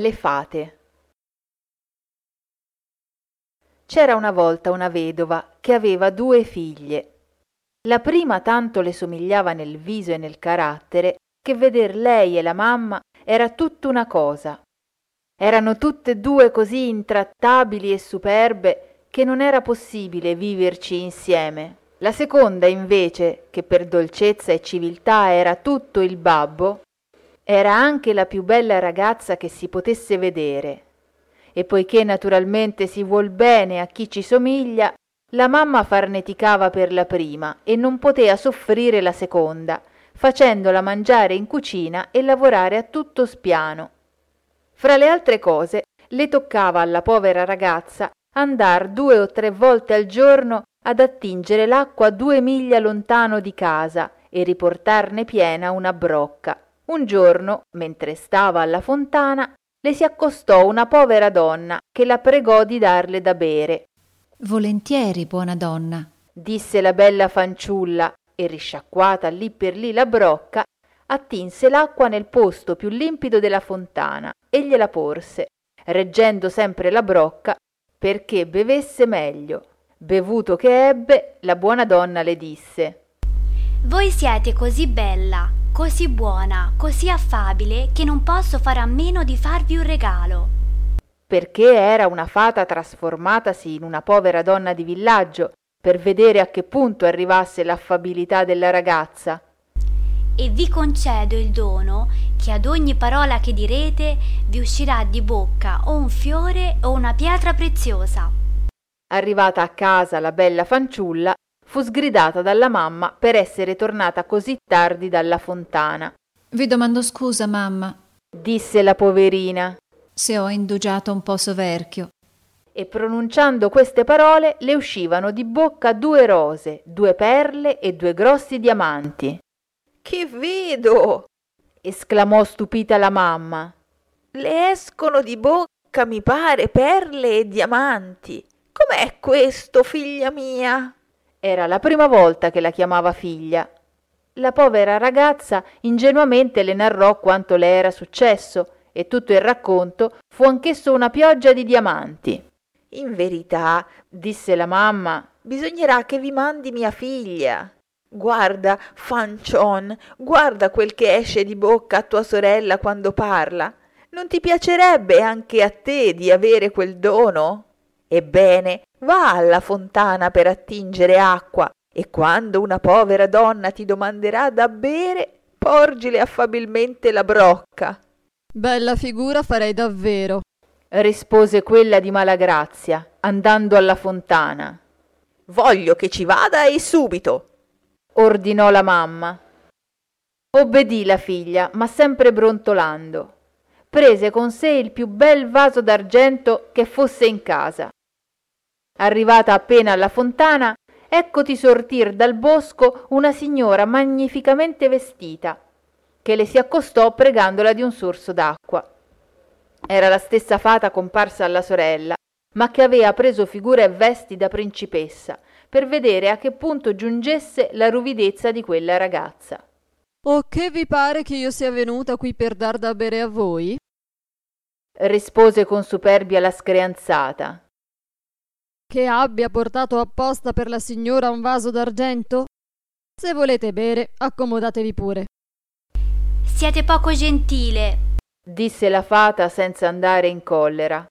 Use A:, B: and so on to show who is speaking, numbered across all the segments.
A: Le fate. C'era una volta una vedova che aveva 2 figlie. La prima tanto le somigliava nel viso e nel carattere che veder lei e la mamma era tutt'una cosa. Erano tutte e 2 così intrattabili e superbe che non era possibile viverci insieme. La seconda invece, che per dolcezza e civiltà era tutto il babbo, era anche la più bella ragazza che si potesse vedere. E poiché naturalmente si vuol bene a chi ci somiglia, la mamma farneticava per la prima e non potea soffrire la seconda, facendola mangiare in cucina e lavorare a tutto spiano. Fra le altre cose, le toccava alla povera ragazza andar 2 o 3 volte al giorno ad attingere l'acqua 2 miglia lontano di casa e riportarne piena una brocca. Un giorno, mentre stava alla fontana, le si accostò una povera donna che la pregò di darle da bere.
B: «Volentieri, buona donna»,
A: disse la bella fanciulla, e risciacquata lì per lì la brocca, attinse l'acqua nel posto più limpido della fontana e gliela porse, reggendo sempre la brocca perché bevesse meglio. Bevuto che ebbe, la buona donna le disse:
C: «Voi siete così bella, così buona, così affabile, che non posso fare a meno di farvi un regalo».
A: Perché era una fata trasformatasi in una povera donna di villaggio, per vedere a che punto arrivasse l'affabilità della ragazza.
C: «E vi concedo il dono che ad ogni parola che direte vi uscirà di bocca o un fiore o una pietra preziosa».
A: Arrivata a casa la bella fanciulla fu sgridata dalla mamma per essere tornata così tardi dalla fontana.
B: «Vi domando scusa, mamma»,
A: disse la poverina,
B: «se ho indugiato un po' soverchio».
A: E pronunciando queste parole le uscivano di bocca 2 rose, 2 perle e 2 grossi diamanti.
D: «Che vedo!»
A: esclamò stupita la mamma.
D: «Le escono di bocca, mi pare, perle e diamanti. Com'è questo, figlia mia?»
A: Era la prima volta che la chiamava figlia. La povera ragazza ingenuamente le narrò quanto le era successo e tutto il racconto fu anch'esso una pioggia di diamanti.
D: «In verità»,
A: disse la mamma,
D: «bisognerà che vi mandi mia figlia. Guarda, fancion, guarda quel che esce di bocca a tua sorella quando parla. Non ti piacerebbe anche a te di avere quel dono? Ebbene, va alla fontana per attingere acqua e quando una povera donna ti domanderà da bere, porgile affabilmente la brocca».
E: «Bella figura farei davvero»,
A: rispose quella di Malagrazia, andando alla fontana.
D: «Voglio che ci vada e subito»,
A: ordinò la mamma. Obbedì la figlia, ma sempre brontolando. Prese con sé il più bel vaso d'argento che fosse in casa. Arrivata appena alla fontana, eccoti sortir dal bosco una signora magnificamente vestita, che le si accostò pregandola di un sorso d'acqua. Era la stessa fata comparsa alla sorella, ma che aveva preso figura e vesti da principessa, per vedere a che punto giungesse la ruvidezza di quella ragazza.
E: «O che vi pare che io sia venuta qui per dar da bere a voi?»
A: rispose con superbia la screanzata.
E: «Che abbia portato apposta per la signora un vaso d'argento? Se volete bere, accomodatevi pure».
C: «Siete poco gentile»,
A: disse la fata senza andare in collera.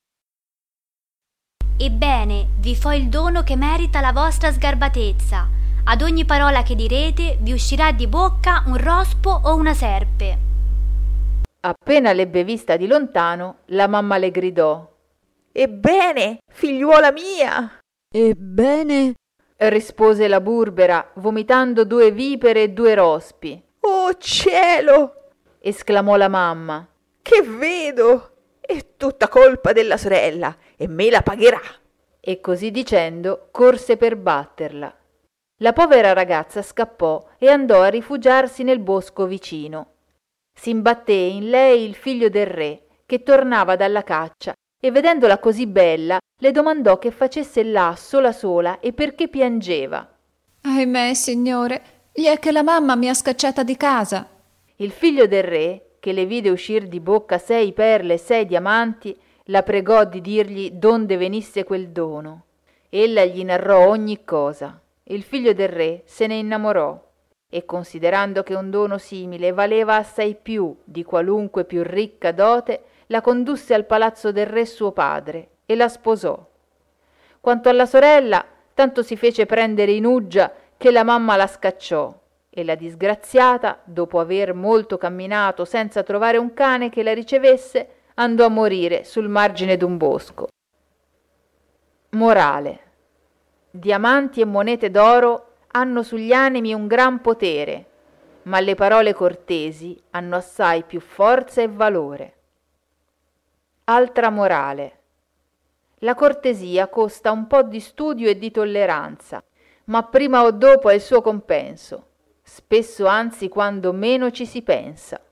C: «Ebbene, vi fo il dono che merita la vostra sgarbatezza. Ad ogni parola che direte vi uscirà di bocca un rospo o una serpe».
A: Appena l'ebbe vista di lontano, la mamma le gridò:
D: «Ebbene, figliuola mia!»
E: «Ebbene»,
A: rispose la burbera, vomitando 2 vipere e 2 rospi.
D: «Oh cielo!»
A: esclamò la mamma.
D: «Che vedo! È tutta colpa della sorella e me la pagherà!»
A: E così dicendo corse per batterla. La povera ragazza scappò e andò a rifugiarsi nel bosco vicino. S'imbatté in lei il figlio del re, che tornava dalla caccia, e vedendola così bella le domandò che facesse là sola e perché piangeva.
B: «Ahimè, signore, gli è che la mamma mi ha scacciata di casa».
A: Il figlio del re, che le vide uscir di bocca 6 perle e 6 diamanti, la pregò di dirgli donde venisse quel dono. Ella gli narrò ogni cosa. Il figlio del re se ne innamorò e, considerando che un dono simile valeva assai più di qualunque più ricca dote, la condusse al palazzo del re suo padre e la sposò. Quanto alla sorella, tanto si fece prendere in uggia che la mamma la scacciò, e la disgraziata, dopo aver molto camminato senza trovare un cane che la ricevesse, andò a morire sul margine d'un bosco. Morale. Diamanti e monete d'oro hanno sugli animi un gran potere, ma le parole cortesi hanno assai più forza e valore. Altra morale. La cortesia costa un po' di studio e di tolleranza, ma prima o dopo ha il suo compenso, spesso anzi quando meno ci si pensa.